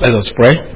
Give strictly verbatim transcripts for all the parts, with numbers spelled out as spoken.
Let us pray.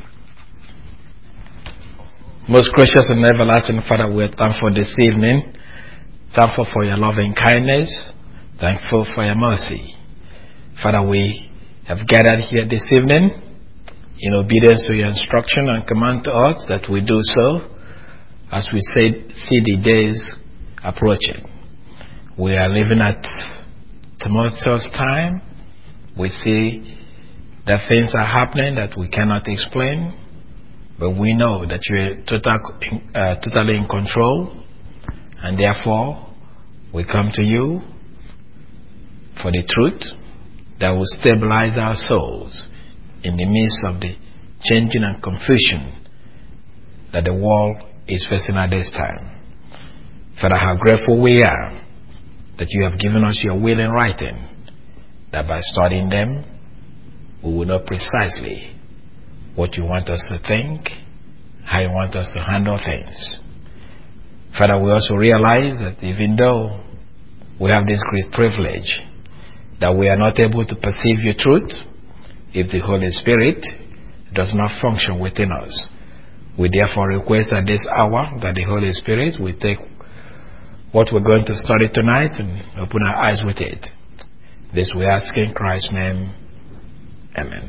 Most gracious and everlasting Father, we are thankful this evening. Thankful for your loving kindness. Thankful for your mercy. Father, we have gathered here this evening in obedience to your instruction and command to us that we do so as we say, see the days approaching. We are living at tumultuous time. We see that things are happening that we cannot explain, but we know that you are total, uh, totally in control, and therefore we come to you for the truth that will stabilize our souls in the midst of the changing and confusion that the world is facing at this time. Father, how grateful we are that you have given us your will in writing, that by studying them we will know precisely what you want us to think, how you want us to handle things. Father, we also realize that even though we have this great privilege that we are not able to perceive your truth if the Holy Spirit does not function within us. We therefore request at this hour that the Holy Spirit will take what we're going to study tonight and open our eyes with it. This we ask in Christ's name. Amen.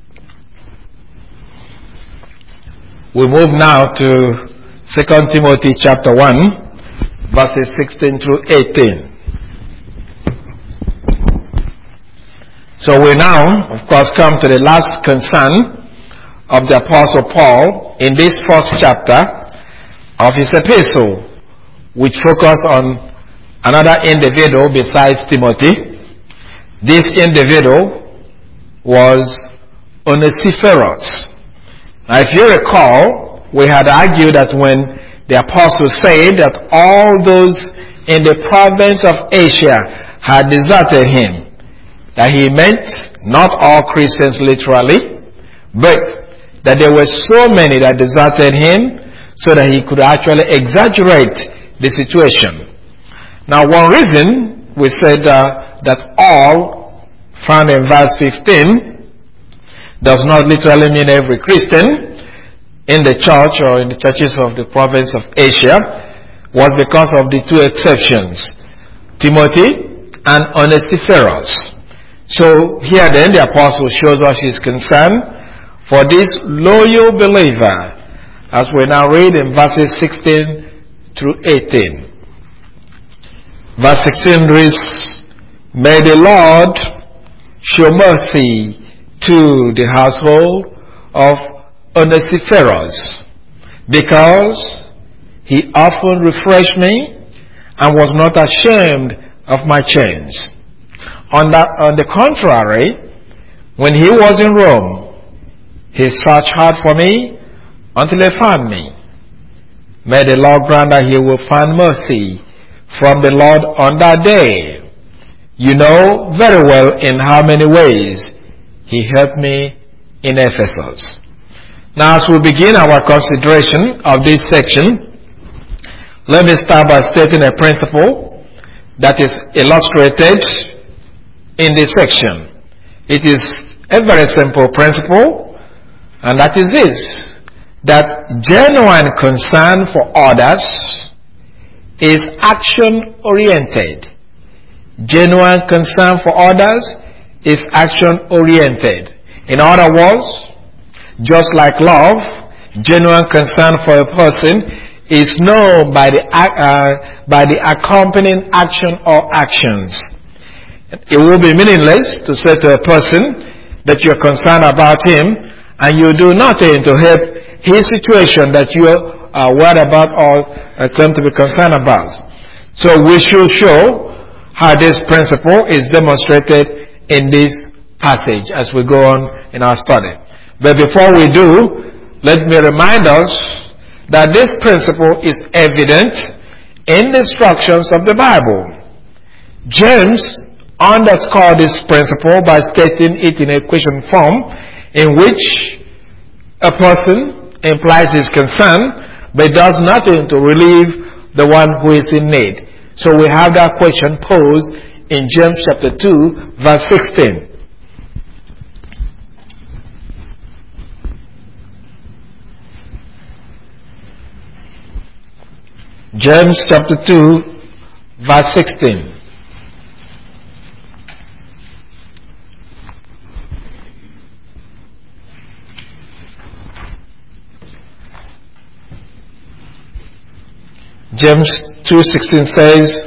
We move now to Second Timothy chapter one, verses sixteen through eighteen. So we now, of course, come to the last concern of the Apostle Paul in this first chapter of his epistle, which focus on another individual besides Timothy. This individual was Onesiphorus. Now, if you recall, we had argued that when the apostle said that all those in the province of Asia had deserted him, that he meant not all Christians literally, but that there were so many that deserted him so that he could actually exaggerate the situation. Now, one reason we said uh, that all, found in verse fifteen, does not literally mean every Christian in the church or in the churches of the province of Asia, was because of the two exceptions, Timothy and Onesiphorus. So here then the apostle shows us his concern for this loyal believer, as we now read in verses sixteen through eighteen. Verse sixteen reads, "May the Lord show mercy to the household of Onesiphorus, because he often refreshed me and was not ashamed of my chains. On, that, on the contrary, when he was in Rome, he searched hard for me until he found me. May the Lord grant that he will find mercy from the Lord on that day. You know very well in how many ways he helped me in Ephesus." Now, as we begin our consideration of this section, let me start by stating a principle that is illustrated in this section. It is a very simple principle, and that is this, that genuine concern for others is action-oriented. Genuine concern for others is action-oriented. In other words, just like love, genuine concern for a person is known by the uh, by the accompanying action or actions. It will be meaningless to say to a person that you're concerned about him and you do nothing to help his situation that you are worried about or uh, claim to be concerned about. So we should show how this principle is demonstrated in this passage as we go on in our study. But before we do, let me remind us that this principle is evident in the instructions of the Bible. James underscored this principle by stating it in a question form in which a person implies his concern but does nothing to relieve the one who is in need. So we have that question posed in James chapter two, verse sixteen. James chapter two, verse sixteen. James two sixteen says,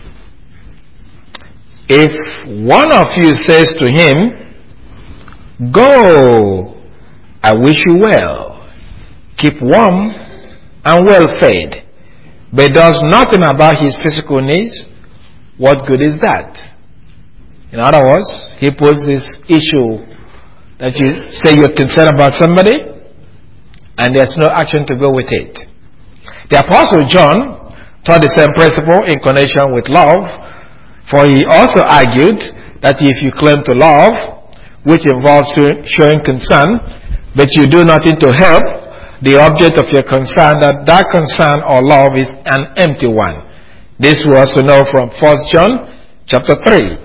if one of you says to him, go, I wish you well, keep warm and well fed, but does nothing about his physical needs, what good is that? In other words, he puts this issue that you say you're concerned about somebody and there's no action to go with it. The Apostle John taught the same principle in connection with love, for he also argued that if you claim to love, which involves showing concern, but you do nothing to help the object of your concern, that that concern or love is an empty one. This we also know from First John chapter three.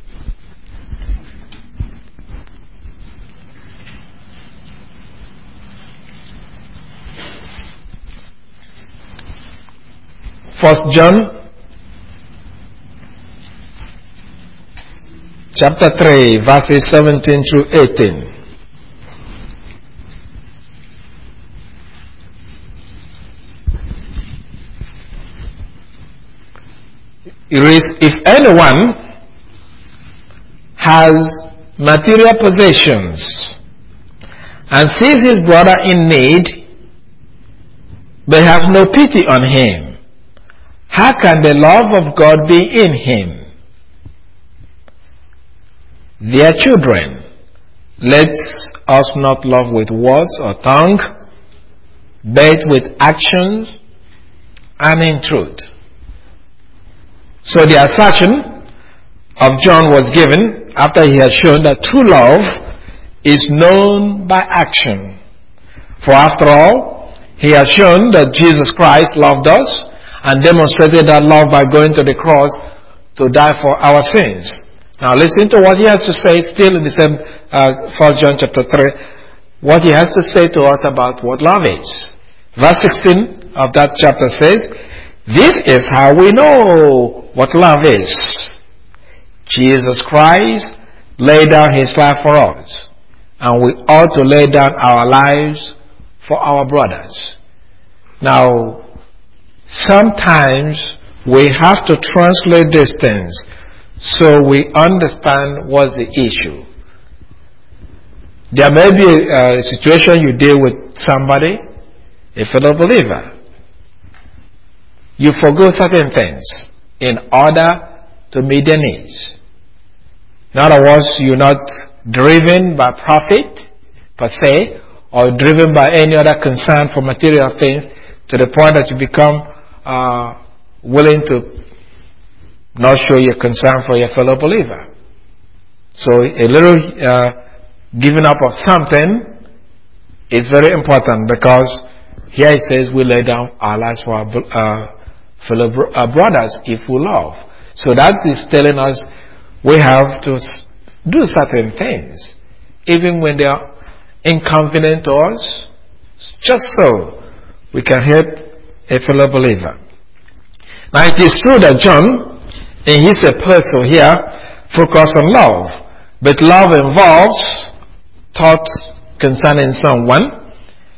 First John chapter three, verses seventeen through eighteen. It reads, if anyone has material possessions and sees his brother in need, but have no pity on him, how can the love of God be in him? Dear children, let us not love with words or tongue, but with actions and in truth. So the assertion of John was given after he had shown that true love is known by action. For after all, he has shown that Jesus Christ loved us and demonstrated that love by going to the cross to die for our sins. Now listen to what he has to say, still in the same uh, First John chapter three, what he has to say to us about what love is. Verse sixteen of that chapter says, this is how we know what love is. Jesus Christ laid down his life for us, and we ought to lay down our lives for our brothers. Now, sometimes we have to translate these things so we understand what's the issue. There may be a, a situation you deal with somebody, a fellow believer. You forgo certain things in order to meet their needs. In other words, you're not driven by profit per se, or driven by any other concern for material things to the point that you become uh, willing to not show your concern for your fellow believer. So a little uh, giving up of something is very important, because here it says we lay down our lives for our uh, fellow bro- uh, brothers if we love. So that is telling us we have to do certain things, even when they are inconvenient to us, just so we can help a fellow believer. Now it is true that John, in his epistle here, focus on love, but love involves thought concerning someone.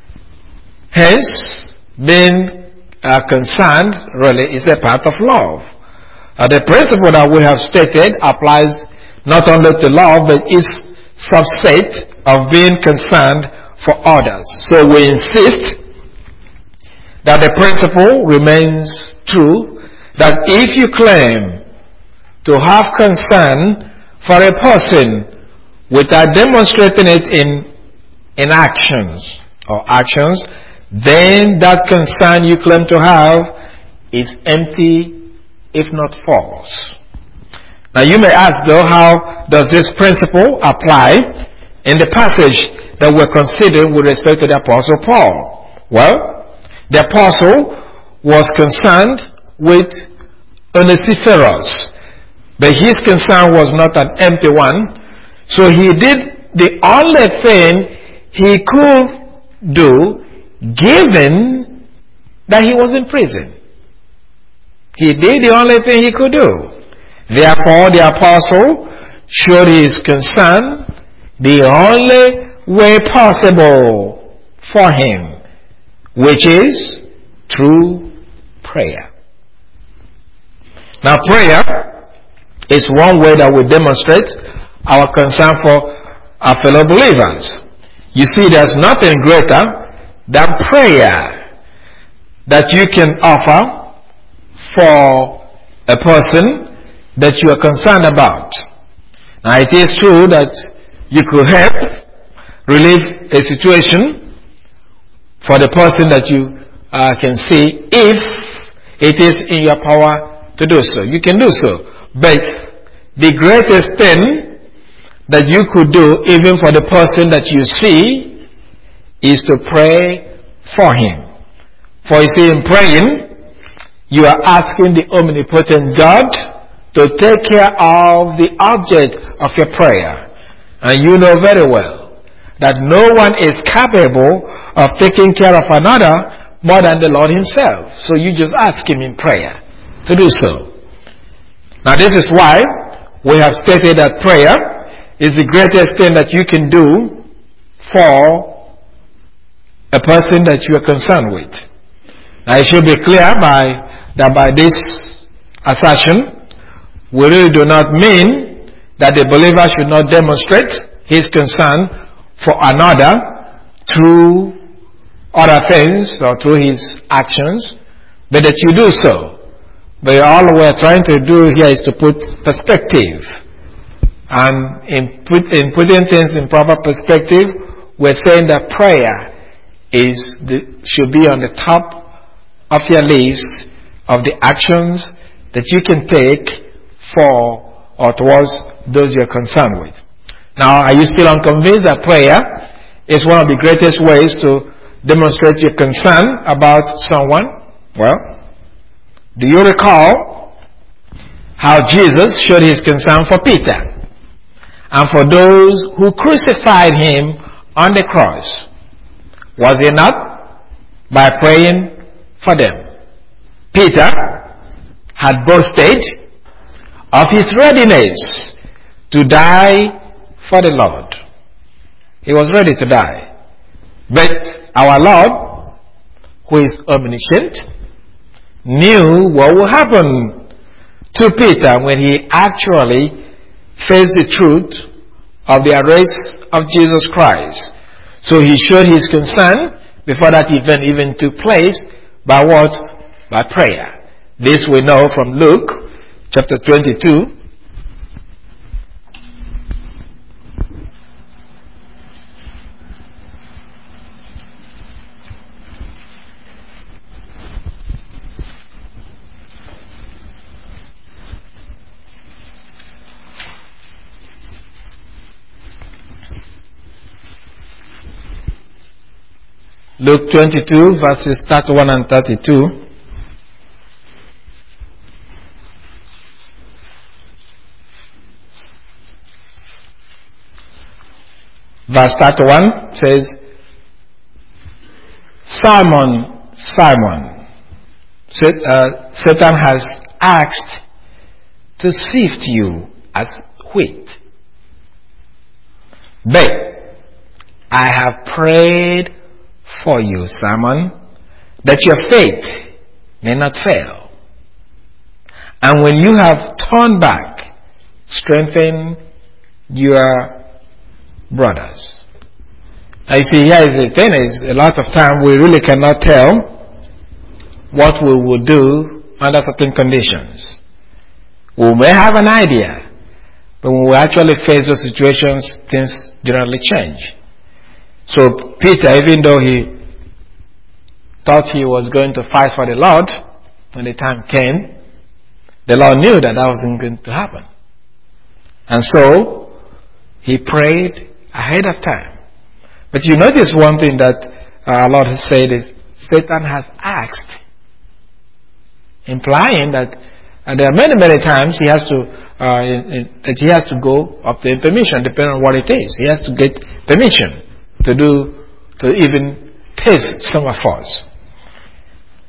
Hence, being uh, concerned really is a part of love. Uh, the principle that we have stated applies not only to love, but is subset of being concerned for others. So we insist that the principle remains true, that if you claim to have concern for a person without demonstrating it in, in actions or actions, then that concern you claim to have is empty, if not false. Now you may ask though, how does this principle apply in the passage that we're considering with respect to the Apostle Paul? Well, the Apostle was concerned with Onesiphorus, but his concern was not an empty one. So he did the only thing he could do, given that he was in prison. He did the only thing he could do. Therefore, the apostle showed his concern the only way possible for him, which is through prayer. Now, prayer is one way that we demonstrate our concern for our fellow believers. You see, there's nothing greater than prayer that you can offer for a person that you are concerned about. Now, it is true that you could help relieve a situation for the person that you uh, can see if it is in your power to do so. You can do so. But the greatest thing that you could do even for the person that you see is to pray for him. For you see, in praying, you are asking the omnipotent God to take care of the object of your prayer. And you know very well that no one is capable of taking care of another more than the Lord himself. So you just ask him in prayer to do so. Now, this is why we have stated that prayer is the greatest thing that you can do for a person that you are concerned with. Now, it should be clear by that by this assertion, we really do not mean that the believer should not demonstrate his concern for another through other things or through his actions, but that you do so. But all we're trying to do here is to put perspective. And in, put, in putting things in proper perspective, we're saying that prayer is the, should be on the top of your list of the actions that you can take for or towards those you're concerned with. Now, are you still unconvinced that prayer is one of the greatest ways to demonstrate your concern about someone? Well, do you recall how Jesus showed his concern for Peter and for those who crucified him on the cross? Was it not by praying for them? Peter had boasted of his readiness to die for the Lord. He was ready to die. But our Lord, who is omniscient, knew what would happen to Peter when he actually faced the truth of the arrest of Jesus Christ. So he showed his concern before that event even took place by what? By prayer. This we know from Luke chapter twenty-two. Luke twenty-two verses thirty-one and thirty-two. Verse thirty-one says, Simon, Simon, Satan has asked to sift you as wheat. But I have prayed for you, Simon, that your faith may not fail. And when you have turned back, strengthen your brothers. Now you see, here is the thing is, a lot of time we really cannot tell what we will do under certain conditions. We may have an idea, but when we actually face those situations, things generally change. So Peter, even though he thought he was going to fight for the Lord, when the time came, the Lord knew that that wasn't going to happen. And so he prayed ahead of time. But you notice one thing that uh, our Lord has said is, Satan has asked, implying that uh, there are many, many times he has to uh, in, in, that he has to go up to permission, depending on what it is. He has to get permission to do, to even taste some of us.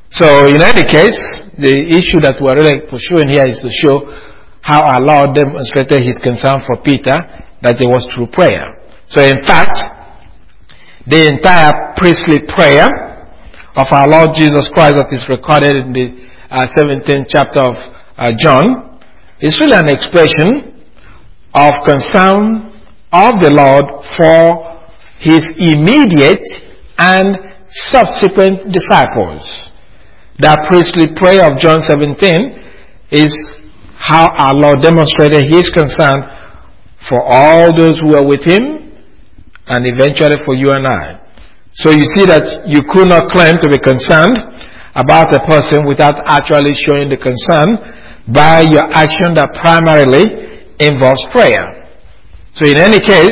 So in any case, the issue that we're really pursuing here is to show how our Lord demonstrated his concern for Peter, that it was through prayer. So in fact, the entire priestly prayer of our Lord Jesus Christ that is recorded in the uh, seventeenth chapter of uh, John is really an expression of concern of the Lord for his immediate and subsequent disciples. That priestly prayer of John seventeen is how our Lord demonstrated his concern for all those who are with him and eventually for you and I. So you see that you could not claim to be concerned about a person without actually showing the concern by your action that primarily involves prayer. So in any case,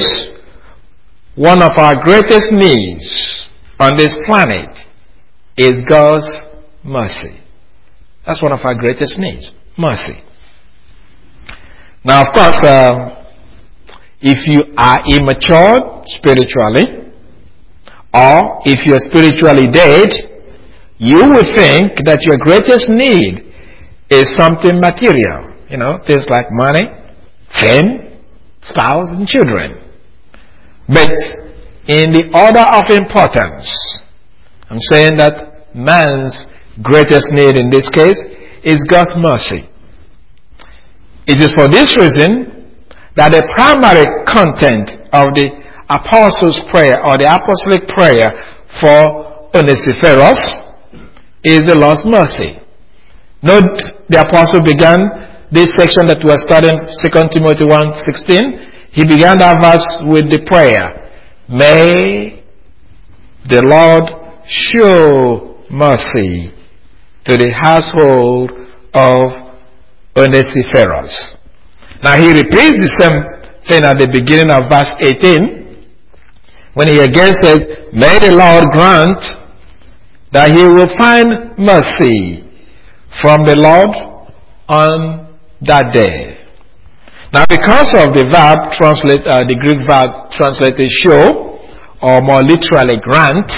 one of our greatest needs on this planet is God's mercy. That's one of our greatest needs. Mercy. Now, of course, uh, if you are immature spiritually, or if you're spiritually dead, you will think that your greatest need is something material. You know, things like money, fame, spouse, and children. But in the order of importance, I'm saying that man's greatest need in this case is God's mercy. It is for this reason that the primary content of the apostles' prayer or the apostolic prayer for Onesiphorus is the Lord's mercy. Note the apostle began this section that we are studying, Second Timothy one sixteen. He began that verse with the prayer, "May the Lord show mercy to the household of Onesiphorus." Now he repeats the same thing at the beginning of verse eighteen, when he again says, "May the Lord grant that he will find mercy from the Lord on that day." Now because of the verb translate, uh, the Greek verb translated show, or more literally grant,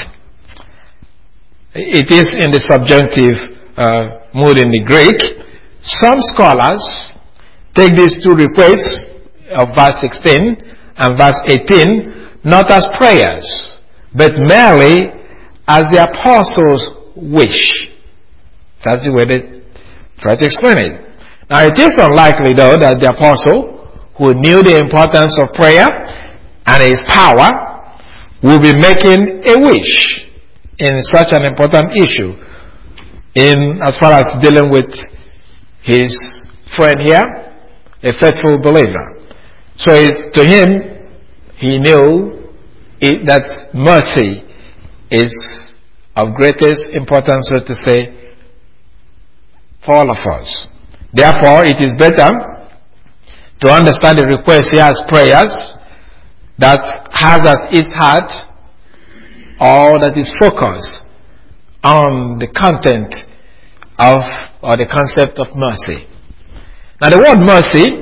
it is in the subjunctive uh, mood in the Greek. Some scholars take these two requests of verse sixteen and verse eighteen not as prayers, but merely as the apostles' wish. That's the way they try to explain it. Now it is unlikely though that the apostle, who knew the importance of prayer and its power, will be making a wish in such an important issue, in as far as dealing with his friend here, a faithful believer. So it's, to him, he knew it, that mercy is of greatest importance, so to say, for all of us. Therefore, it is better to understand the request here as prayers that has at its heart, or that is focused on the content of, or the concept of mercy. Now the word mercy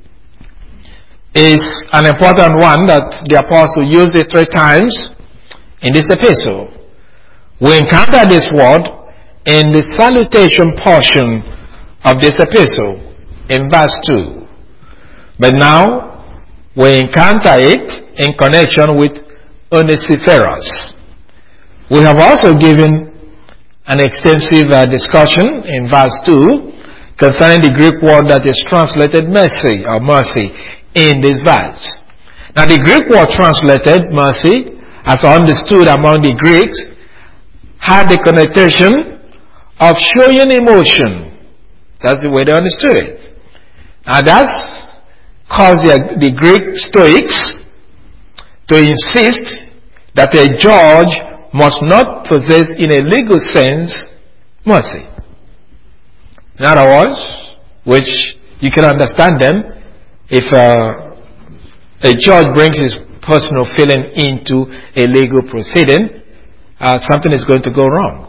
is an important one that the apostle used it three times in this epistle. We encounter this word in the salutation portion of this epistle in verse two. But now we encounter it in connection with Onesiphorus. We have also given an extensive uh, discussion in verse two concerning the Greek word that is translated mercy or mercy in this verse. Now the Greek word translated mercy, as understood among the Greeks, had the connotation of showing emotion. That's the way they understood it. Now that's caused the, the Greek Stoics to insist that a judge must not possess in a legal sense mercy. In other words, which you can understand them, if uh, a judge brings his personal feeling into a legal proceeding, uh, something is going to go wrong.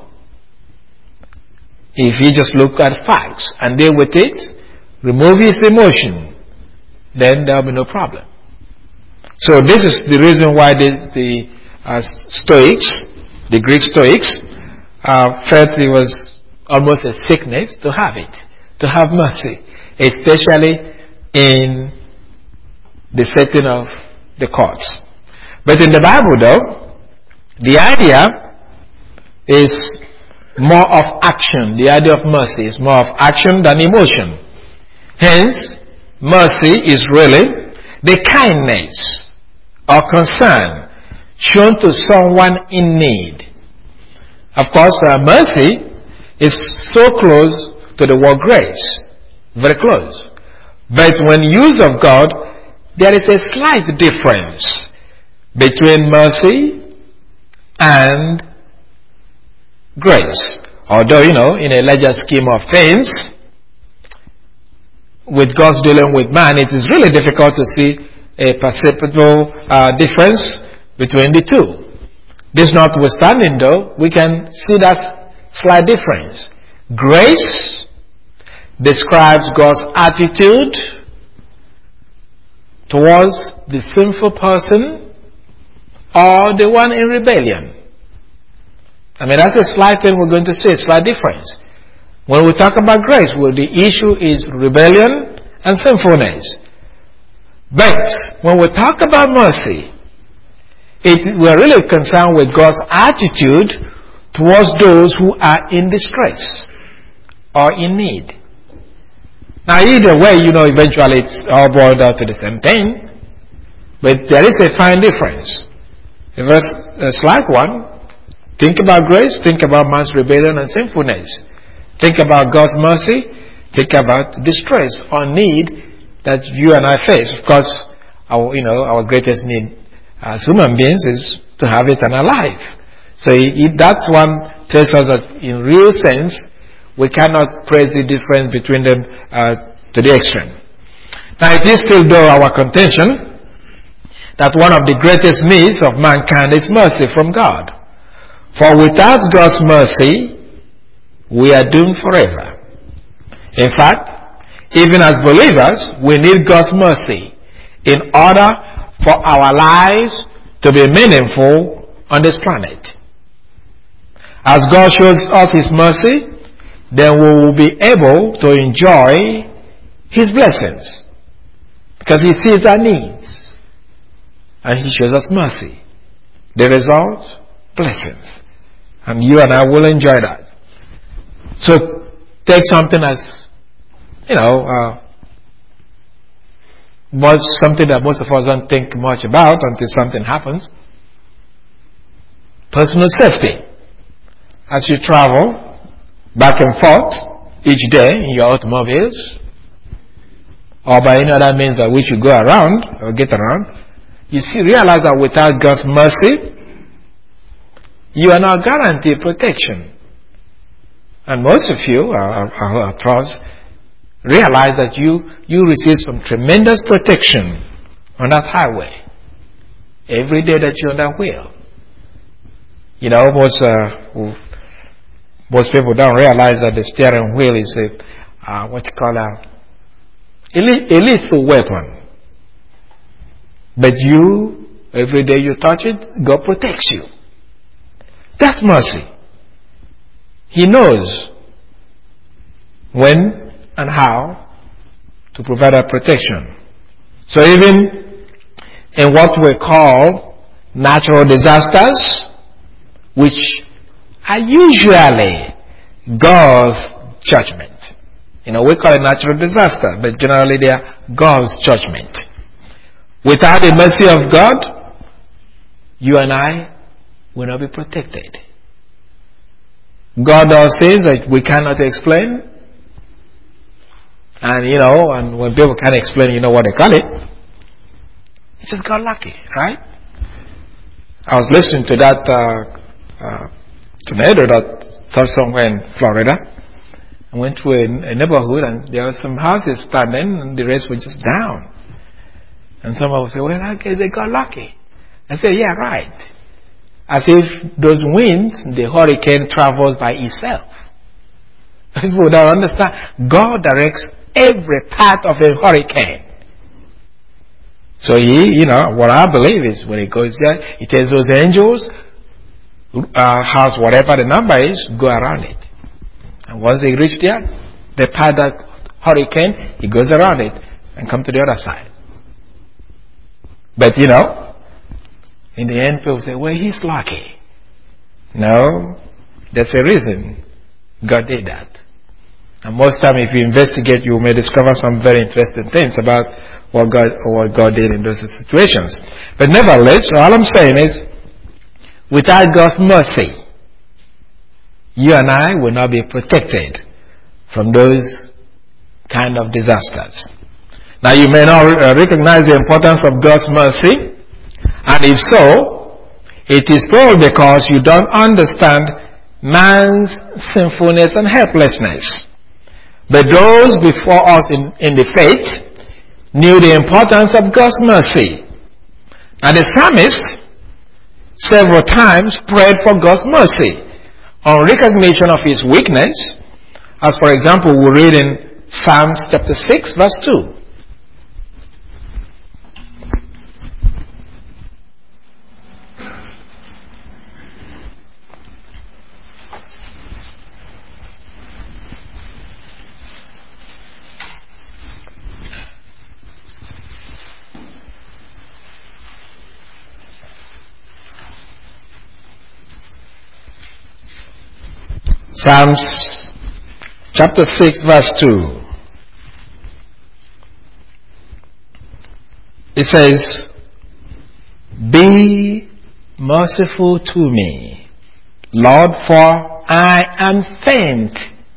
If he just look at facts and deal with it, remove his emotion, then there will be no problem. So this is the reason why the, the uh, Stoics, the Greek Stoics, uh, felt it was almost a sickness to have it, to have mercy, especially in the setting of the courts. But in the Bible, though, the idea is more of action. The idea of mercy is more of action than emotion. Hence, mercy is really the kindness or concern shown to someone in need. Of course, uh, mercy is so close to the word grace. Very close. But when used of God, there is a slight difference between mercy and grace. Although, you know, in a larger scheme of things, with God's dealing with man, it is really difficult to see a perceptible uh, difference between the two. This notwithstanding, though, we can see that slight difference. Grace describes God's attitude towards the sinful person or the one in rebellion. I mean, that's a slight thing we're going to see, a slight difference. When we talk about grace, well, the issue is rebellion and sinfulness. But when we talk about mercy, it, we're really concerned with God's attitude towards those who are in distress or in need. Now, either way, you know, eventually it's all boiled down to the same thing. But there is a fine difference. A verse, a slight one. Think about grace, think about man's rebellion and sinfulness. Think about God's mercy, think about distress or need that you and I face. Of course, our, you know, our greatest need as human beings is to have eternal life. So it, that one tells us that in real sense, we cannot praise the difference between them uh, to the extreme. Now it is still though our contention that one of the greatest needs of mankind is mercy from God. For without God's mercy, we are doomed forever. In fact, even as believers, we need God's mercy in order for our lives to be meaningful on this planet. As God shows us His mercy, then we will be able to enjoy His blessings. Because He sees our needs. And He shows us mercy. The result, blessings. And you and I will enjoy that. So take something as, you know, uh, was something that most of us don't think much about until something happens. Personal safety. As you travel back and forth each day in your automobiles, or by any other means by which you go around or get around, you see, realize that without God's mercy, you are not guaranteed protection. And most of you, are, are, are pros, realize that you, you receive some tremendous protection on that highway every day that you're on that wheel. You know, most, uh, most people don't realize that the steering wheel is a, uh, what you call a, a lethal weapon. But you, every day you touch it, God protects you. That's mercy. He knows when and how to provide that protection. So even in what we call natural disasters, which are usually God's judgment. You know, we call it natural disaster, but generally they are God's judgment. Without the mercy of God, you and I will not be protected. God does things that we cannot explain. And you know, and when people can't explain, you know what they call it? It's just God lucky, right? I was listening to that uh, uh, tornado that touched somewhere in Florida. I went to a, a neighborhood and there were some houses standing and the rest were just down. And someone would say, well, okay, they got lucky. I said, yeah, right. As if those winds, the hurricane travels by itself. People don't understand. God directs every part of a hurricane. So he, you know, what I believe is when it goes there, he tells those angels, uh, house whatever the number is, go around it. And once they reach there, they pass that hurricane, he goes around it and come to the other side. But you know, in the end people say, well, he's lucky. No, there's a reason God did that. And most time if you investigate, you may discover some very interesting things about what God, what God did in those situations. But nevertheless, all I'm saying is, without God's mercy, you and I will not be protected from those kind of disasters. Now you may not recognize the importance of God's mercy, and if so, it is probably because you don't understand man's sinfulness and helplessness. But those before us in, in the faith knew the importance of God's mercy. And the psalmist several times prayed for God's mercy on recognition of his weakness. As for example, we read in Psalms chapter six verse two. Psalms chapter six verse two. It says, "Be merciful to me, Lord, for I am faint.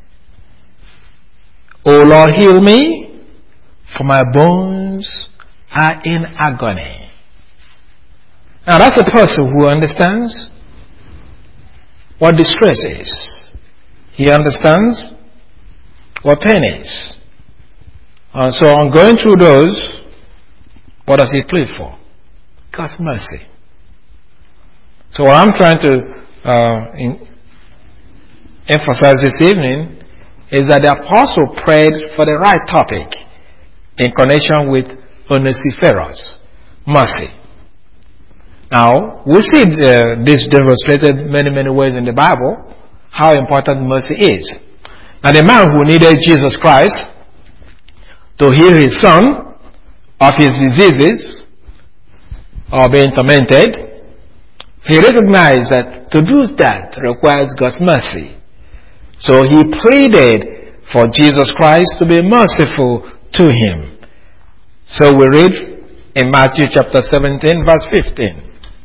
O Lord, heal me, for my bones are in agony." Now that's a person who understands what distress is. He understands what pain is. And so on going through those, what does he plead for? God's mercy. So what I'm trying to uh, in, emphasize this evening is that the apostle prayed for the right topic in connection with Onesiphorus, mercy. Now, we see uh, this demonstrated many, many ways in the Bible, how important mercy is. Now the man who needed Jesus Christ to heal his son of his diseases or being tormented, he recognized that to do that requires God's mercy. So he pleaded for Jesus Christ to be merciful to him. So we read in Matthew chapter seventeen verse fifteen.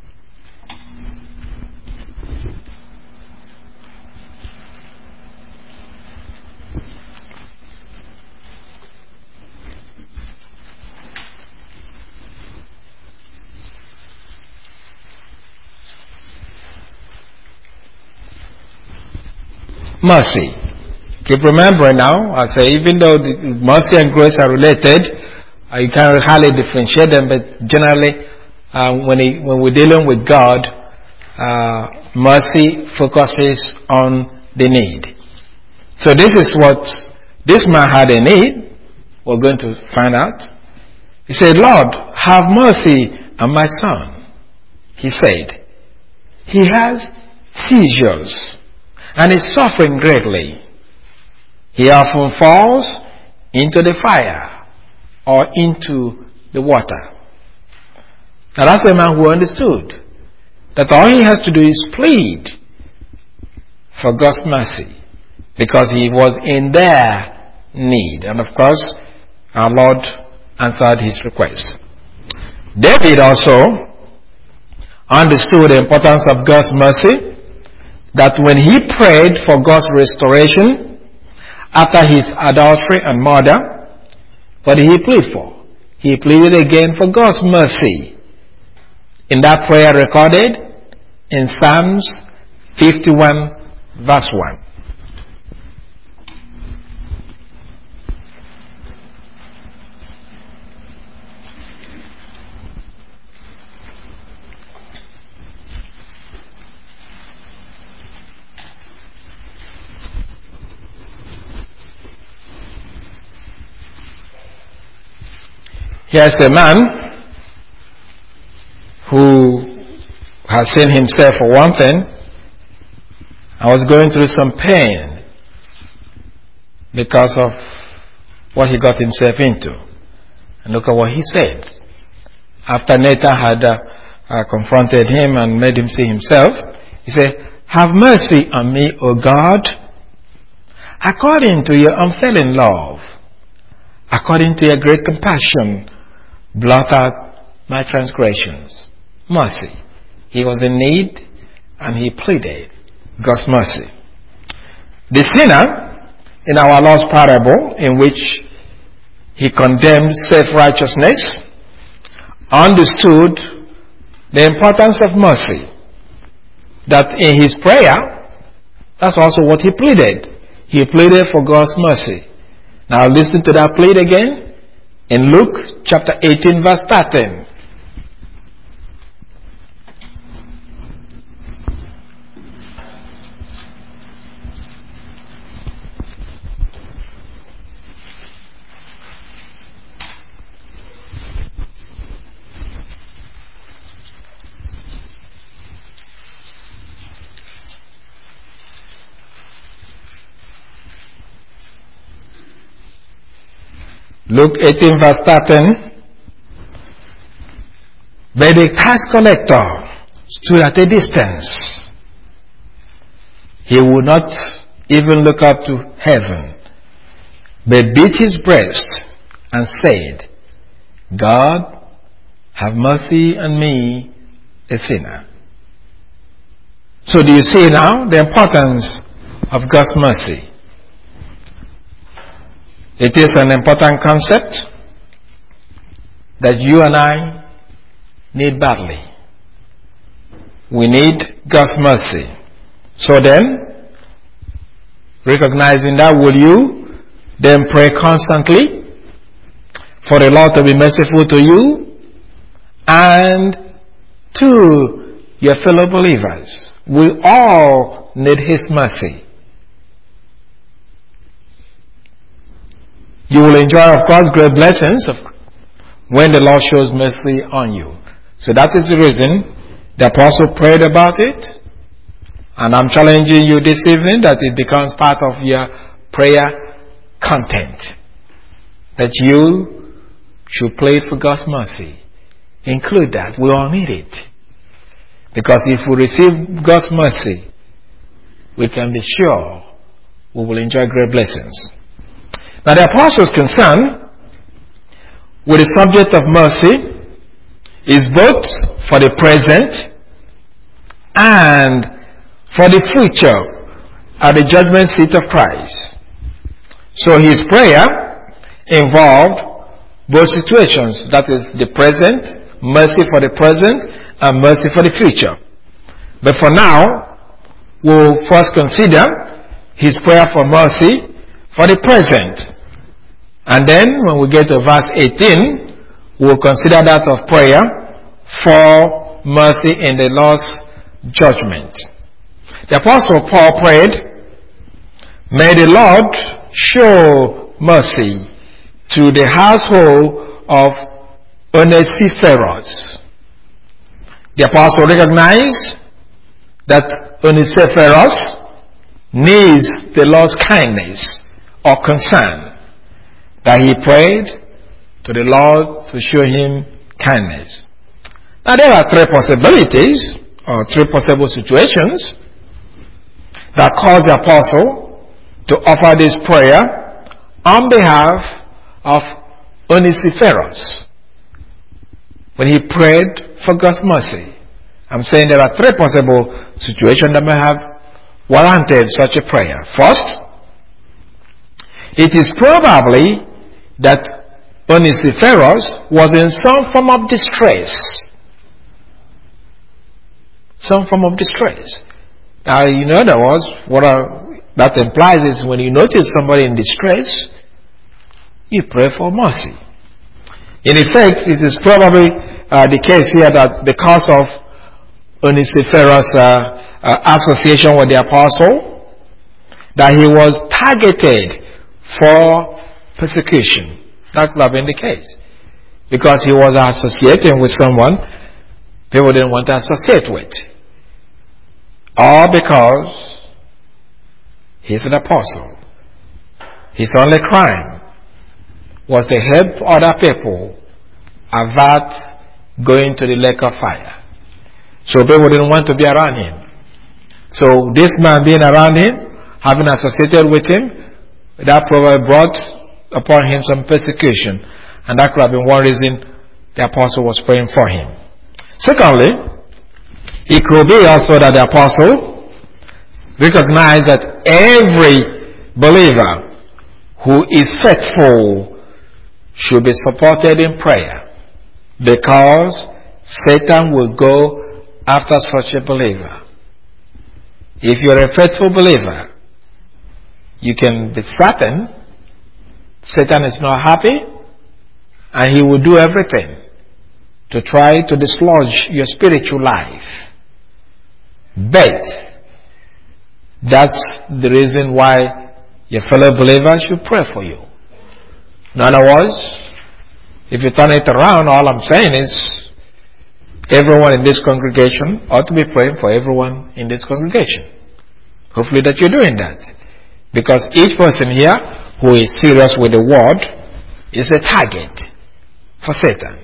Mercy. Keep remembering now, I say, even though the mercy and grace are related, uh, you can't hardly differentiate them, but generally, uh, when, he, when we're dealing with God, uh, mercy focuses on the need. So this is what, this man had a need. We're going to find out. He said, "Lord, have mercy on my son." He said, "He has seizures and is suffering greatly. He often falls into the fire or into the water." Now that's a man who understood that all he has to do is plead for God's mercy because he was in their need. And of course, our Lord answered his request. David also understood the importance of God's mercy, that when he prayed for God's restoration after his adultery and murder, what did he plead for? He pleaded again for God's mercy. In that prayer recorded in Psalms fifty-one verse one. Here's a man who has seen himself for one thing. I was going through some pain because of what he got himself into. And look at what he said. After Nathan had uh, uh, confronted him and made him see himself, he said, "Have mercy on me, O God, according to your unfailing love, according to your great compassion, blot out my transgressions." Mercy. He was in need and he pleaded God's mercy. The sinner in our Lord's parable, in which he condemned self-righteousness, understood the importance of mercy. That in his prayer, that's also what he pleaded. He pleaded for God's mercy. Now listen to that plea again in Luke chapter eighteen verse thirteen. Luke eighteen verse thirteen. But the tax collector stood at a distance. He would not even look up to heaven, but beat his breast and said, "God, have mercy on me, a sinner." So do you see now the importance of God's mercy? It is an important concept that you and I need badly. We need God's mercy. So then, recognizing that, will you then pray constantly for the Lord to be merciful to you and to your fellow believers? We all need His mercy. You will enjoy, of course, great blessings of when the Lord shows mercy on you. So that is the reason the apostle prayed about it. And I'm challenging you this evening that it becomes part of your prayer content. That you should plead for God's mercy. Include that. We all need it. Because if we receive God's mercy, we can be sure we will enjoy great blessings. Now the apostle's concern with the subject of mercy is both for the present and for the future at the judgment seat of Christ. So his prayer involved both situations, that is the present, mercy for the present, and mercy for the future. But for now, we'll first consider his prayer for mercy for the present. And then when we get to verse eighteen, we'll consider that of prayer for mercy in the Lord's judgment. The Apostle Paul prayed, "May the Lord show mercy to the household of Onesiphorus." The Apostle recognized that Onesiphorus needs the Lord's kindness or concern. That he prayed to the Lord to show him kindness. Now there are three possibilities or three possible situations that cause the apostle to offer this prayer on behalf of Onesiphorus when he prayed for God's mercy. I'm saying there are three possible situations that may have warranted such a prayer. First, it is probably that Onesiphorus was in some form of distress. Some form of distress. Now, in other words, what I, that implies is when you notice somebody in distress, you pray for mercy. In effect, it is probably uh, the case here that because of Onesiphorus' uh, uh, association with the apostle, that he was targeted for persecution. That could have been the case. Because he was associating with someone people didn't want to associate with. Or because he's an apostle. His only crime was to help other people avert going to the lake of fire. So people didn't want to be around him. So this man being around him, having associated with him, that probably brought upon him some persecution. And that could have been one reason the apostle was praying for him. Secondly, it could be also that the apostle recognized that every believer who is faithful should be supported in prayer, because Satan will go after such a believer. If you're a faithful believer, you can be certain Satan is not happy, and he will do everything to try to dislodge your spiritual life. But that's the reason why your fellow believers should pray for you. In other words, if you turn it around, all I'm saying is everyone in this congregation ought to be praying for everyone in this congregation. Hopefully that you're doing that. Because each person here who is serious with the word is a target for Satan.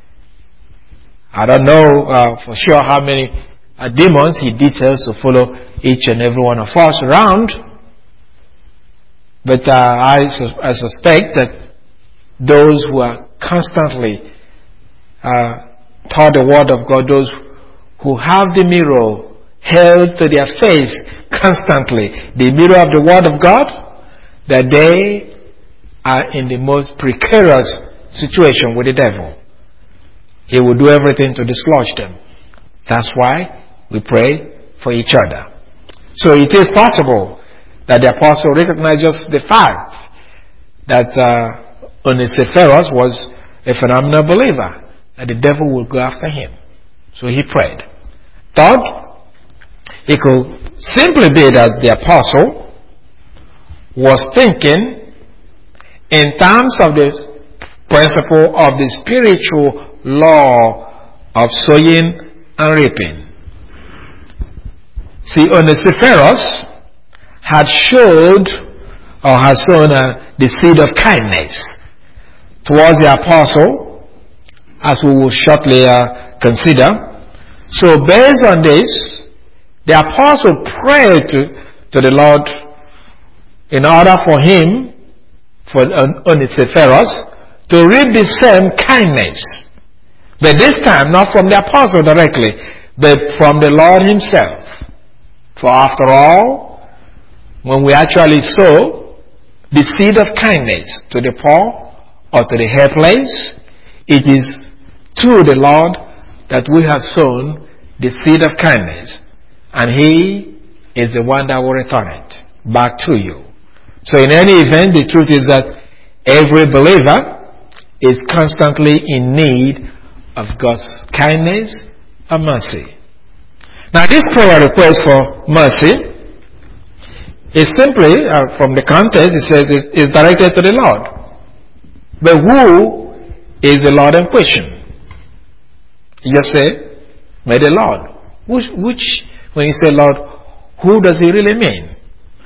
I don't know uh, for sure how many uh, demons he details to follow each and every one of us around. But uh, I, su- I suspect that those who are constantly uh, taught the word of God, those who have the mirror held to their face constantly, the mirror of the word of God, that they are in the most precarious situation with the devil. He will do everything to dislodge them. That's why we pray for each other. So it is possible that the apostle recognizes the fact that uh, Onesiphorus was a phenomenal believer, that the devil will go after him. So he prayed. Third, it could simply be that the apostle was thinking in terms of the principle of the spiritual law of sowing and reaping. See, Onesiphorus had showed or had sown uh, the seed of kindness towards the apostle, as we will shortly uh, consider. So based on this, the apostle prayed to, to the Lord in order for him, for Onesiphorus, to reap the same kindness. But this time, not from the apostle directly, but from the Lord himself. For after all, when we actually sow the seed of kindness to the poor or to the helpless, it is to the Lord that we have sown the seed of kindness. And he is the one that will return it back to you. So in any event, the truth is that every believer is constantly in need of God's kindness and mercy. Now this prayer request for mercy is simply, uh, from the context, it says it is directed to the Lord. But who is the Lord in question? You just say, may the Lord. Which, which, when you say Lord, who does he really mean?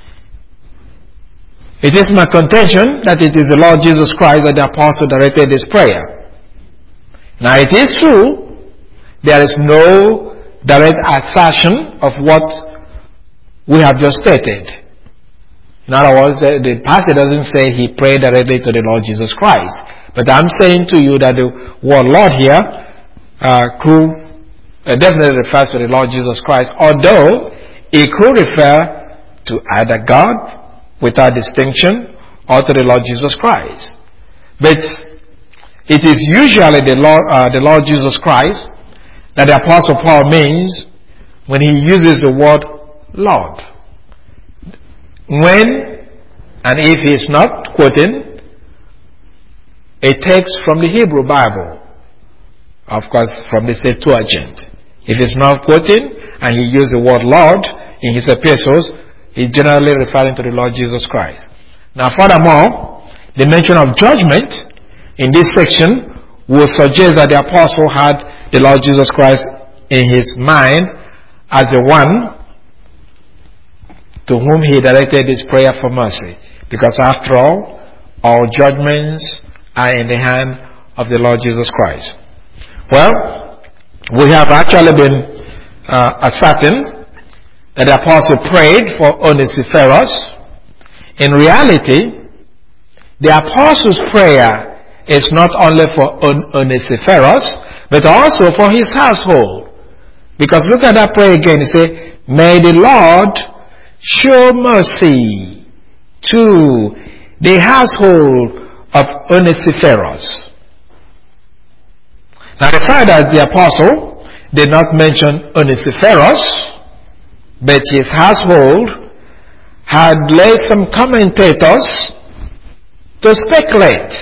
It is my contention that it is the Lord Jesus Christ that the apostle directed this prayer. Now it is true, there is no direct assertion of what we have just stated. In other words, the, the passage doesn't say he prayed directly to the Lord Jesus Christ. But I'm saying to you that the word Lord here uh, could uh, definitely refers to the Lord Jesus Christ, although it could refer to either God without distinction or to the Lord Jesus Christ. But it is usually the Lord, uh, the Lord Jesus Christ that the Apostle Paul means when he uses the word Lord. When and if he is not quoting a text from the Hebrew Bible, of course from the Septuagint. If he's not quoting and he uses the word Lord in his epistles, he's generally referring to the Lord Jesus Christ. Now furthermore, the mention of judgment in this section will suggest that the apostle had the Lord Jesus Christ in his mind as the one to whom he directed his prayer for mercy. Because after all, all judgments are in the hand of the Lord Jesus Christ. Well, we have actually been uh, ascertain that the apostle prayed for Onesiphorus. In reality, the apostle's prayer is not only for On- Onesiphorus, but also for his household. Because look at that prayer again. He said, may the Lord show mercy to the household of Onesiphorus. Now the fact that the apostle did not mention Onesiphorus, but his household, had led some commentators to speculate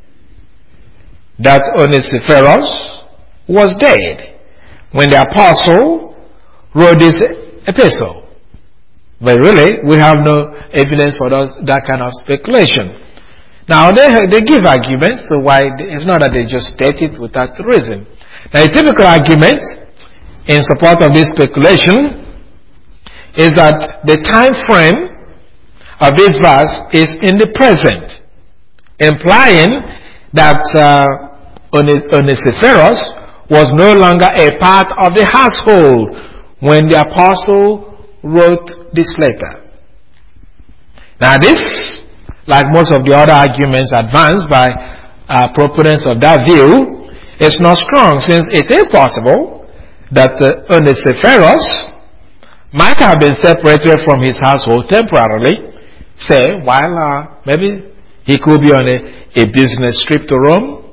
that Onesiphorus was dead when the apostle wrote this epistle. But really, we have no evidence for those, that kind of speculation. Now, they, they give arguments to why, it's not that they just state it without reason. Now, a typical argument in support of this speculation is that the time frame of this verse is in the present, implying that uh, Onesiphorus was no longer a part of the household when the apostle wrote this letter. Now this, like most of the other arguments advanced by uh, proponents of that view, is not strong, since it is possible that uh, Onesiphorus might have been separated from his household temporarily, say, while uh, maybe he could be on a, a business trip to Rome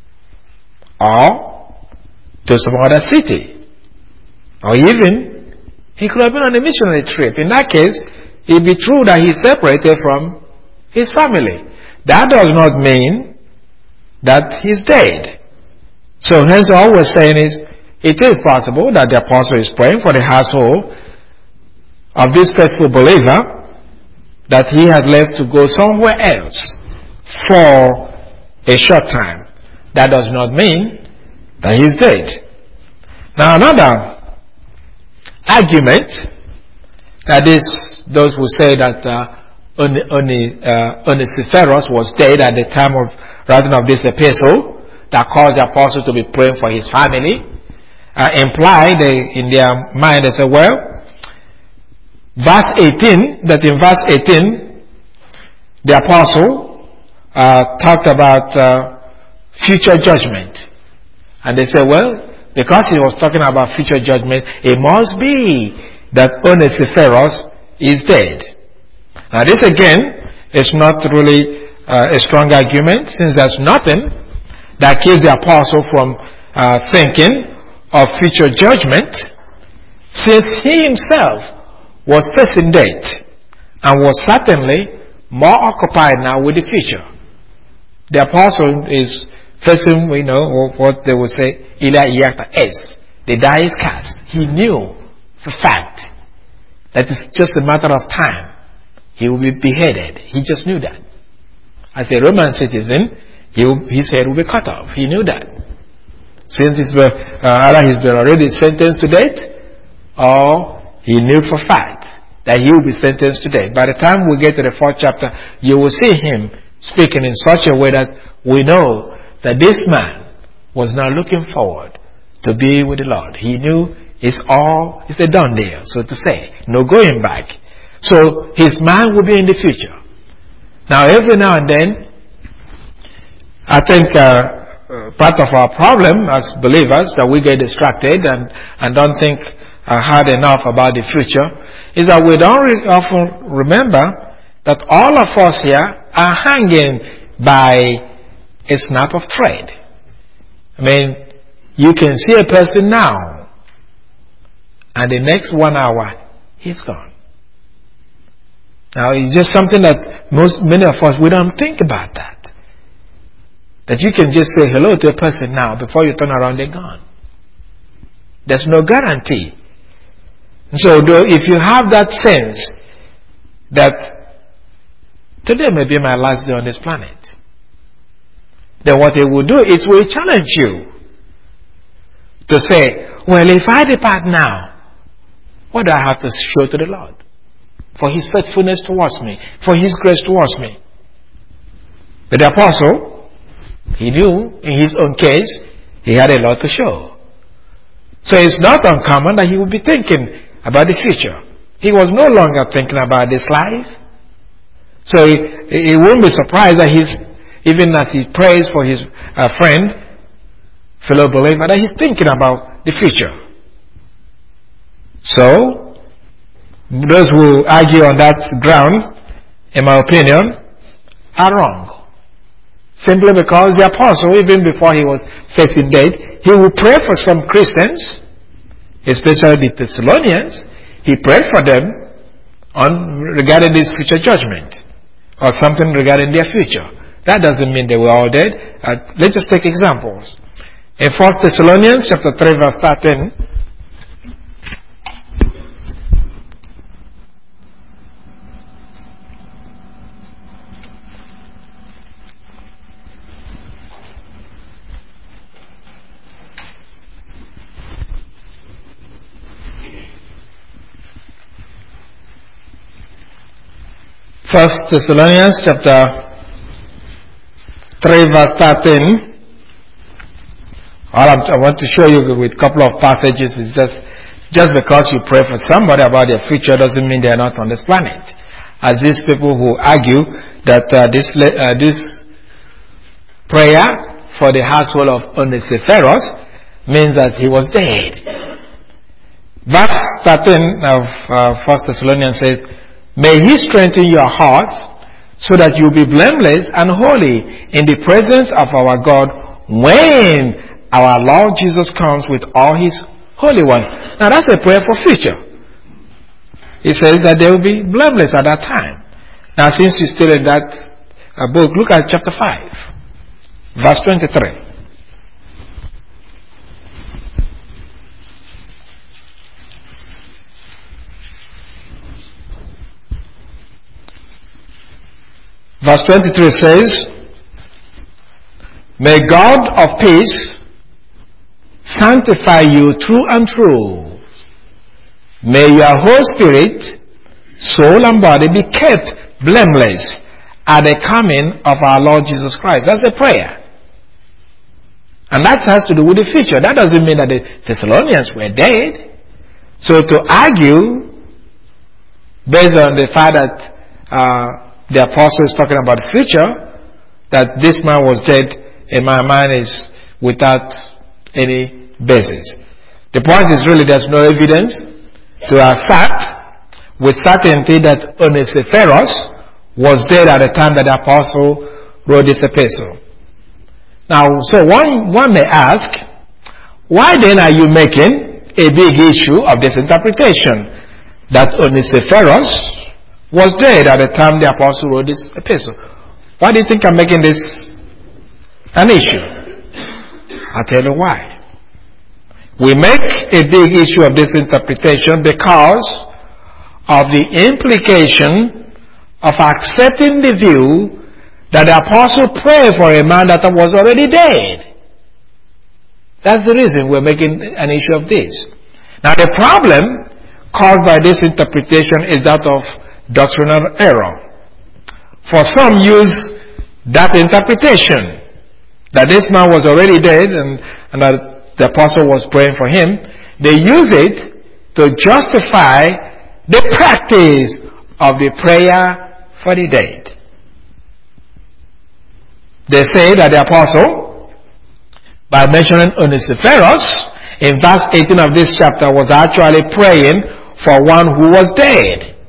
or to some other city, or even he could have been on a missionary trip. In that case, it would be true that he's separated from his family. That does not mean that he's dead. So hence all we're saying is, it is possible that the apostle is praying for the household of this faithful believer, that he has left to go somewhere else for a short time. That does not mean that he's dead. Now another argument, that is, those who say that uh, Onesiphorus was dead at the time of writing of this epistle, that caused the apostle to be praying for his family, uh, imply they, in their mind, they say, well, verse eighteen, that in verse eighteen, the apostle uh, talked about uh, future judgment. And they say, well, because he was talking about future judgment, it must be that Onesiphorus is dead. Now this again is not really uh, a strong argument, since there's nothing that keeps the apostle from uh, thinking of future judgment, since he himself was facing death and was certainly more occupied now with the future. The apostle is facing, we know what they would say, Ilia Iacta S. The die is cast. He knew for fact that it's just a matter of time. He will be beheaded. He just knew that. As a Roman citizen, he will, his head will be cut off. He knew that. Since he's been, uh, either he's been already sentenced to death, or he knew for fact that he will be sentenced to death. By the time we get to the fourth chapter, you will see him speaking in such a way that we know that this man was now looking forward to be with the Lord. He knew it's all, it's a done deal, so to say. No going back. So his mind will be in the future. Now every now and then, I think uh, part of our problem as believers, that we get distracted and, and don't think uh, hard enough about the future, is that we don't re- often remember that all of us here are hanging by a snap of thread. I mean, you can see a person now, and the next one hour, he's gone. Now, it's just something that most, many of us, we don't think about that. That you can just say hello to a person now, before you turn around, they're gone. There's no guarantee. So, if you have that sense that today may be my last day on this planet, then what it will do is will challenge you to say, well, if I depart now, what do I have to show to the Lord? for his faithfulness towards me, for his grace towards me. But the apostle, he knew in his own case, he had a lot to show. So it's not uncommon that he would be thinking about the future. He was no longer thinking about this life. So he, he won't be surprised that he's, even as he prays for his uh, friend, fellow believer, that he's thinking about the future. So, those who argue on that ground, in my opinion, are wrong. Simply because the apostle, even before he was facing death, he would pray for some Christians, especially the Thessalonians. He prayed for them on regarding this future judgment, or something regarding their future. That doesn't mean they were all dead. Uh, let's just take examples. In First Thessalonians chapter three, verse thirteen, First Thessalonians chapter three, verse thirteen. All I'm, I want to show you with a couple of passages is just just because you pray for somebody about their future doesn't mean they are not on this planet. As these people who argue that uh, this uh, this prayer for the household of Onesiphorus means that he was dead. Verse thirteen of uh, First Thessalonians says, "May he strengthen your hearts so that you be blameless and holy in the presence of our God when our Lord Jesus comes with all his holy ones." Now that's a prayer for future. He says that they will be blameless at that time. Now since you still in that uh, book, look at chapter five, verse twenty-three. Verse twenty-three says, "May God of peace sanctify you true and true. May your whole spirit, soul and body be kept blameless at the coming of our Lord Jesus Christ." That's a prayer. And that has to do with the future. That doesn't mean that the Thessalonians were dead. So to argue, based on the fact that uh, the apostle is talking about the future, that this man was dead, in my mind is without any basis. The point is really there's no evidence to assert with certainty that Onesiphorus was dead at the time that the apostle wrote this epistle. Now, so one, one may ask, why then are you making a big issue of this interpretation that Onesiphorus was dead at the time the apostle wrote this epistle? Why do you think I'm making this an issue? I'll tell you why. We make a big issue of this interpretation because of the implication of accepting the view that the apostle prayed for a man that was already dead. That's the reason we're making an issue of this. Now the problem caused by this interpretation is that of doctrinal error. For some use that interpretation that this man was already dead and, and that the apostle was praying for him, they use it to justify the practice of the prayer for the dead. They say that the apostle, by mentioning Onesiphorus in verse eighteen of this chapter, was actually praying for one who was dead.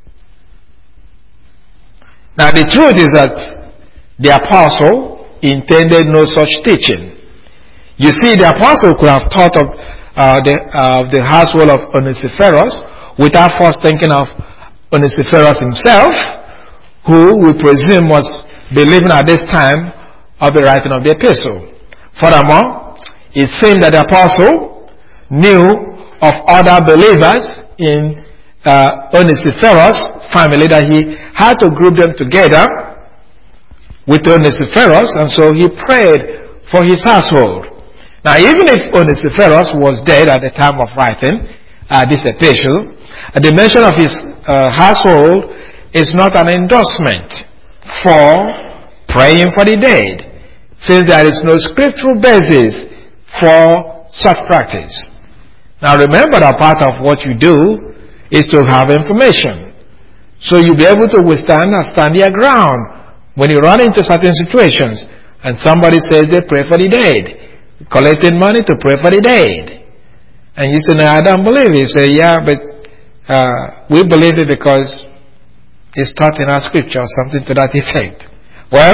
Now the truth is that the apostle intended no such teaching. You see, the apostle could have thought of uh, the, uh, the household of Onesiphorus without first thinking of Onesiphorus himself, who we presume was believing at this time of the writing of the epistle. Furthermore, it seemed that the apostle knew of other believers in uh, Onesiphorus' family, that he had to group them together with Onesiphorus, and so he prayed for his household. Now, even if Onesiphorus was dead at the time of writing uh, this epistle, A dimension of his uh, household is not an endorsement for praying for the dead, since there is no scriptural basis for such practice. Now remember that part of what you do is to have information. So you'll be able to withstand and stand your ground when you run into certain situations and somebody says they pray for the dead, collecting money to pray for the dead. And you say, no, I don't believe it. You say, yeah, but uh, we believe it because it's taught in our scripture or something to that effect. Well,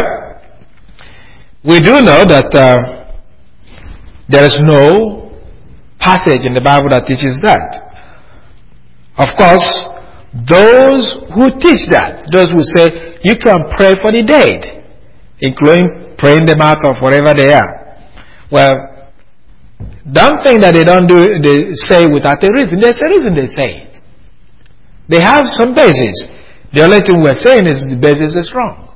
we do know that uh, there is no passage in the Bible that teaches that. Of course, those who teach that, those who say you can pray for the dead, including praying them out of wherever they are. Well, don't think that they don't do they say without a reason. There's a reason they say it. They have some basis. The only thing we're saying is the basis is wrong.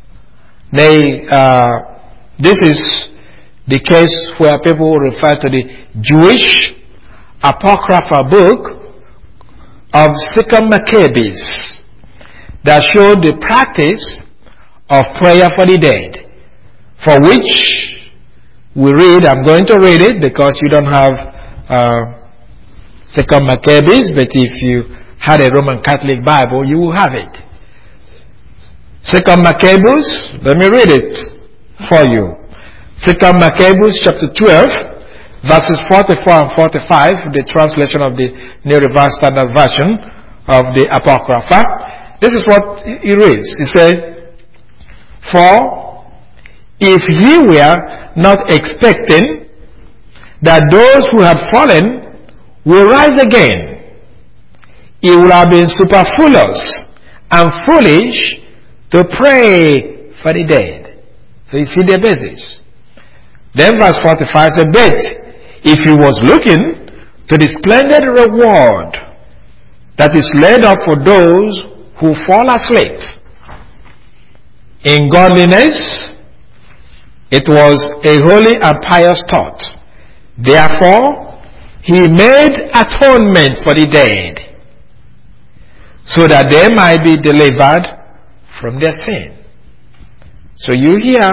They, uh, this is the case where people refer to the Jewish apocryphal book of Second Maccabees that showed the practice of prayer for the dead, for which we read, I'm going to read it because you don't have uh, Second Maccabees, but if you had a Roman Catholic Bible, you will have it. Second Maccabees, let me read it for you. Second Maccabees chapter twelve, verses forty-four and forty-five, the translation of the New Revised Standard Version of the Apocrypha. This is what he reads. He said, for if ye were not expecting that those who had fallen will rise again, it would have been superfluous and foolish to pray for the dead. So you see the basis. Then verse forty-five said, but if he was looking to the splendid reward that is laid up for those who fall asleep in godliness, it was a holy and pious thought. Therefore, he made atonement for the dead, so that they might be delivered from their sin. So you hear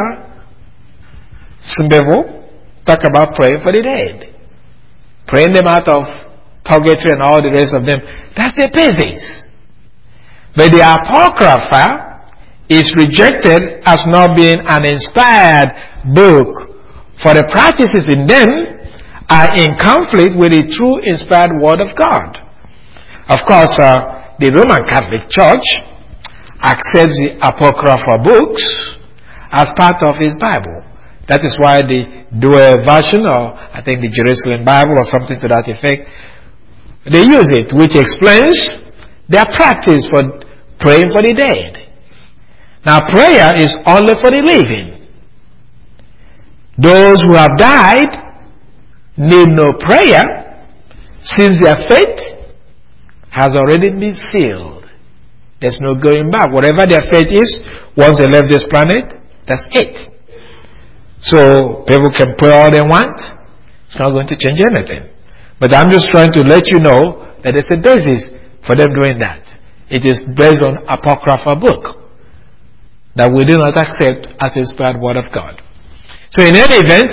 some people talk about praying for the dead, praying them out of purgatory and all the rest of them. That's the basis. But the Apocrypha is rejected as not being an inspired book, for the practices in them are in conflict with the true inspired Word of God. Of course, uh, the Roman Catholic Church accepts the Apocrypha books as part of its Bible. That is why the Dual version, or I think the Jerusalem Bible or something to that effect, they use it, which explains their practice for praying for the dead. Now, prayer is only for the living. Those who have died need no prayer, since their fate has already been sealed. There's no going back. Whatever their fate is, once they left this planet, that's it. So people can pray all they want. It's not going to change anything. But I'm just trying to let you know that there's a basis for them doing that. It is based on Apocrypha book that we do not accept as inspired Word of God. So in any event,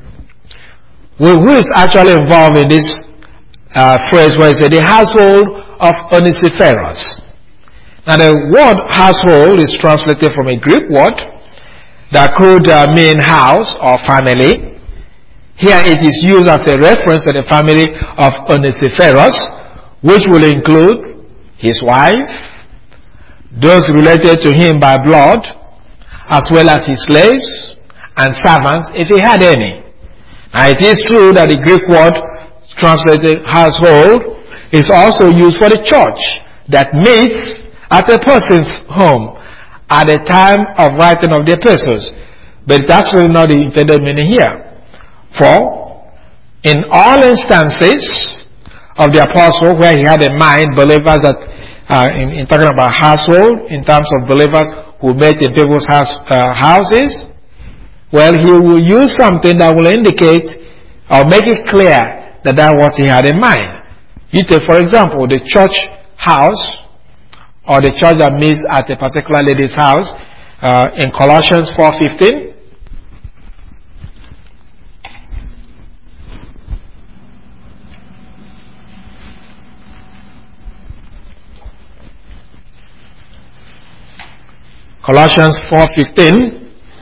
who is actually involved in this uh, phrase where it says the household of Onesiphorus? Now the word household is translated from a Greek word that could uh, mean house or family. Here it is used as a reference to the family of Onesiphorus, which will include his wife, those related to him by blood, as well as his slaves and servants, if he had any. Now it is true that the Greek word translated household is also used for the church that meets at a person's home at the time of writing of the epistles. But that's really not the intended meaning here. For in all instances of the apostle where he had in mind believers that uh, in, in talking about household, in terms of believers who met in people's house, uh, houses, well, he will use something that will indicate or make it clear that that's what he had in mind. You take, for example, the church house, or the church that meets at a particular lady's house, uh, in Colossians four fifteen. Colossians four fifteen.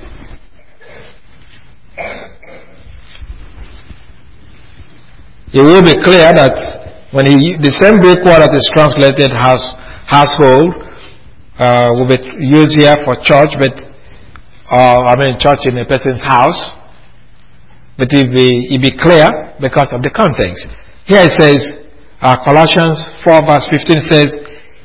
It will be clear that when he, the same Greek word that is translated house, household uh, will be used here for church, but uh, I mean church in a person's house, but it be it be clear because of the context. Here it says, uh, Colossians four verse fifteen says,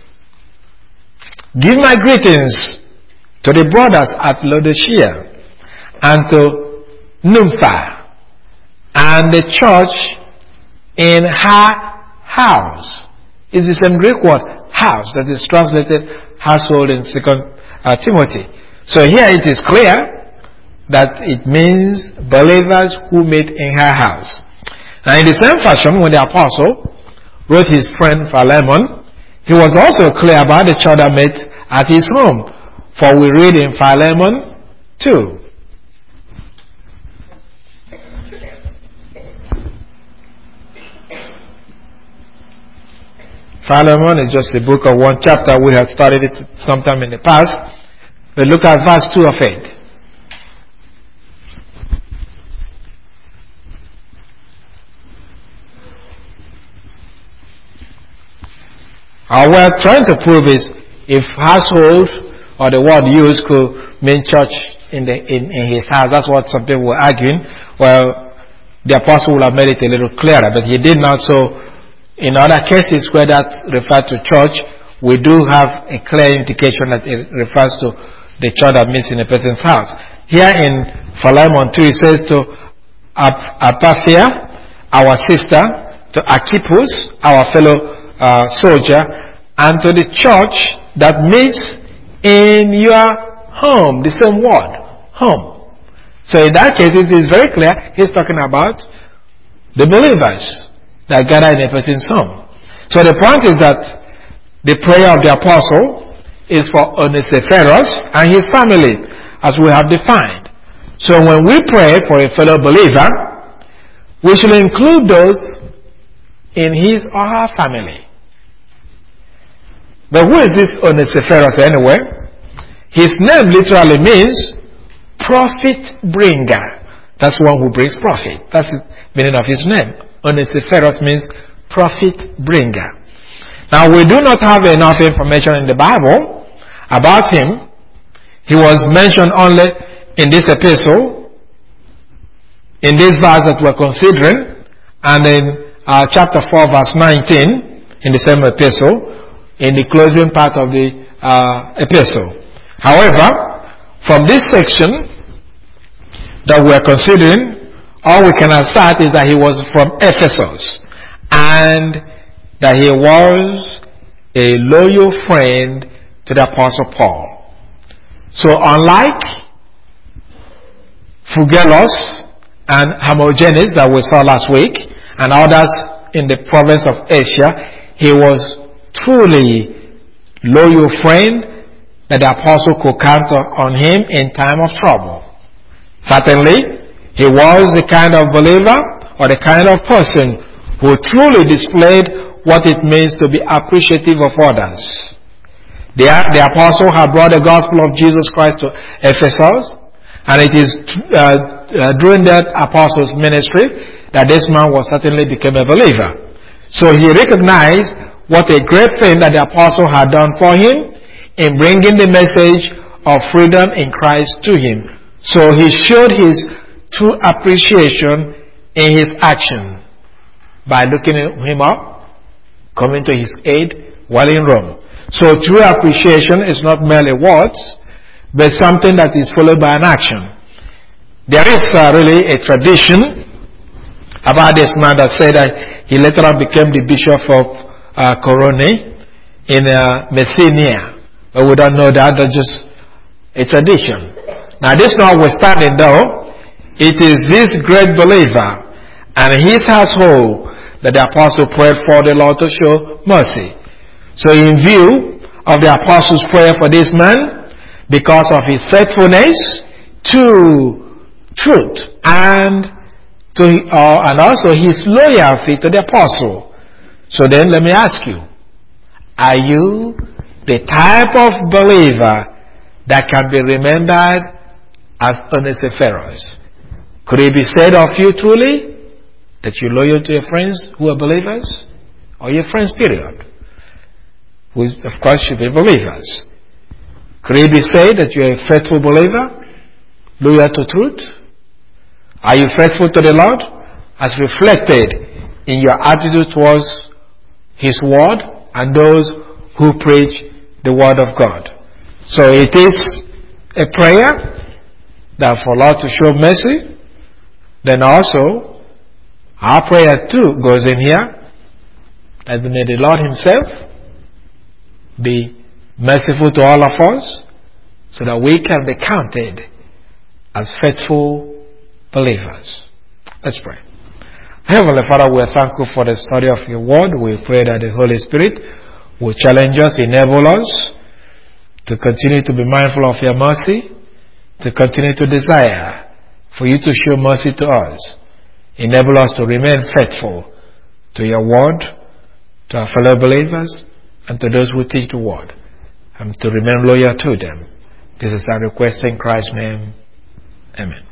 "Give my greetings to the brothers at Laodicea and to Nympha and the church in her house." It's the same Greek word, house, that is translated household in Second uh, Timothy. So here it is clear that it means believers who meet in her house. Now in the same fashion, when the apostle wrote his friend Philemon, he was also clear about the church that met at his home. For we read in Philemon two. Philemon is just a book of one chapter. We have studied it sometime in the past. But look at verse two of it. What we're trying to prove is if household or the word used could mean church in the in, in his house. That's what some people were arguing. Well, the apostle would have made it a little clearer, but he did not. So in other cases where that refers to church, we do have a clear indication that it refers to the church that meets in a person's house. Here in Philemon two, it says to Apaphia, our sister, to Archippus, our fellow uh, soldier, and to the church that meets in your home. The same word, home. So in that case, it is very clear he's talking about the believers that gather in a person's home. So the point is that the prayer of the apostle is for Onesiphorus and his family, as we have defined. So when we pray for a fellow believer, we should include those in his or her family. But who is this Onesiphorus anyway? His name literally means profit bringer. That's one who brings profit. That's the meaning of his name. Onesiphorus means profit bringer. Now we do not have enough information in the Bible about him. He was mentioned only in this epistle, in this verse that we're considering, and in uh, chapter four verse nineteen, in the same epistle, in the closing part of the uh, epistle. However, from this section that we're considering, all we can assert is that he was from Ephesus and that he was a loyal friend to the Apostle Paul. So unlike Phygelus and Hermogenes that we saw last week and others in the province of Asia, he was truly loyal friend that the apostle could count on him in time of trouble. Certainly, he was the kind of believer or the kind of person who truly displayed what it means to be appreciative of others. The, the apostle had brought the gospel of Jesus Christ to Ephesus, and it is uh, uh, during that apostle's ministry that this man was certainly became a believer. So he recognized what a great thing that the apostle had done for him in bringing the message of freedom in Christ to him. So he showed his true appreciation in his action by looking him up, coming to his aid while in Rome. So true appreciation is not merely words, but something that is followed by an action. There is uh, really a tradition about this man that said that he later on became the bishop of uh, Corone in uh, Messenia. But we don't know that, that's just a tradition. Now this notwithstanding though, it is this great believer and his household that the apostle prayed for the Lord to show mercy. So in view of the apostles' prayer for this man, because of his faithfulness to truth and to uh, and also his loyalty to the apostle. So then let me ask you, are you the type of believer that can be remembered as Onesiphorus? Could it be said of you truly that you're loyal to your friends who are believers? Or your friends, period? Who, of course, should be believers. Could it be said that you're a faithful believer, loyal to truth? Are you faithful to the Lord as reflected in your attitude towards His Word and those who preach the Word of God? So it is a prayer that for Lord to show mercy. Then also, our prayer too goes in here, that may the Lord Himself be merciful to all of us, so that we can be counted as faithful believers. Let's pray. Heavenly Father, we are thankful for the study of your word. We pray that the Holy Spirit will challenge us, enable us to continue to be mindful of your mercy, to continue to desire for you to show mercy to us. Enable us to remain faithful to your word, to our fellow believers, and to those who teach the word, and to remain loyal to them. This is our request in Christ's name. Amen.